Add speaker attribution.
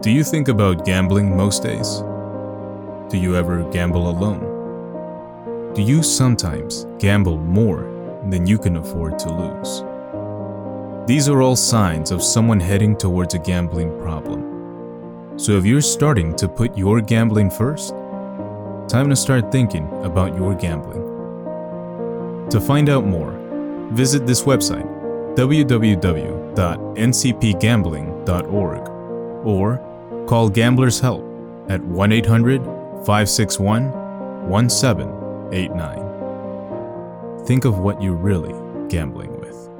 Speaker 1: Do you think about gambling most days? Do you ever gamble alone? Do you sometimes gamble more than you can afford to lose? These are all signs of someone heading towards a gambling problem. So if you're starting to put your gambling first, time to start thinking about your gambling. To find out more, visit this website, www.ncpgambling.org, or call Gamblers Help at 1-800-561-1789. Think of what you're really gambling with.